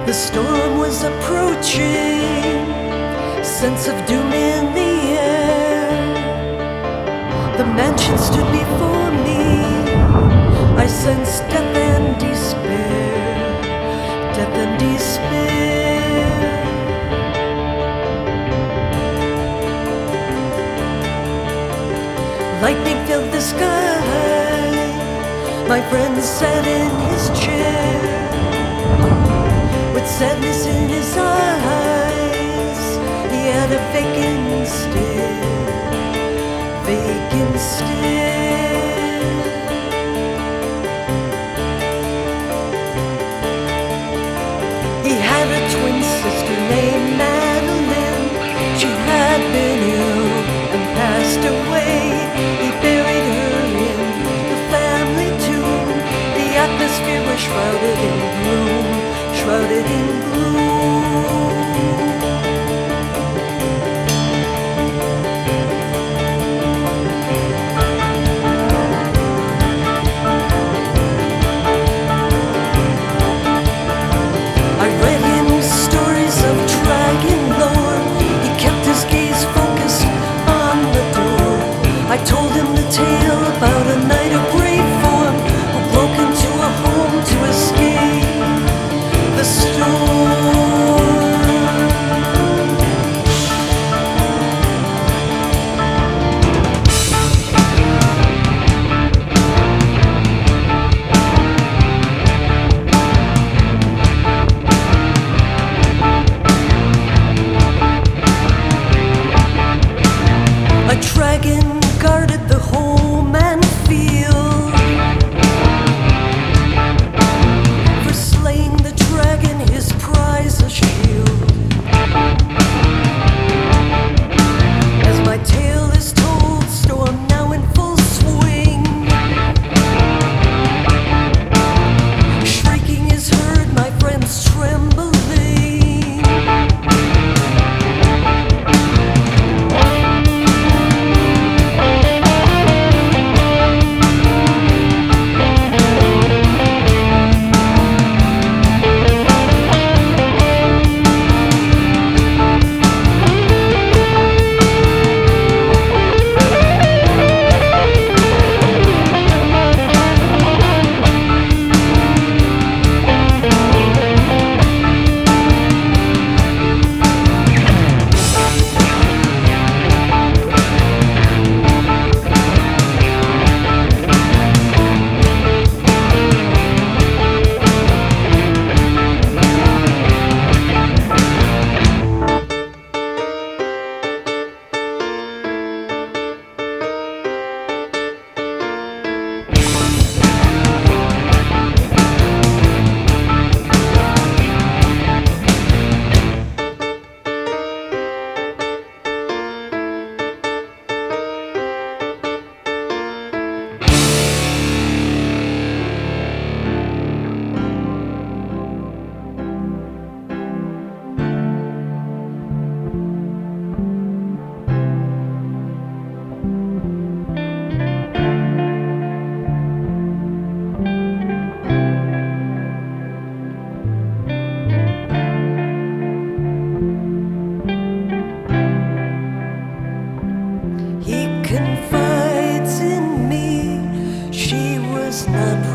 The storm was approaching, sense of doom in the air. The mansion stood before me. I sensed death and despair, death and despair. Lightning filled the sky. My friend sat in his chair, with sadness in his eyes. He had a vacant stare, vacant stare. He had a twin sister named Madeline. She had been ill and passed away. He buried her in the family tomb. The atmosphere was shrouded in gloom, shrouded in gloom. I read him stories of dragon lore. He kept his gaze focused on the door. I told him the tale about a knight of brave form who broke into a home to escape the storm. A dragon guarded the home and field. For slaying the dragon, his prize a shield. As my tale is told, storm now in full swing. Shrieking is heard, my friends trembling. He confides in me. She was not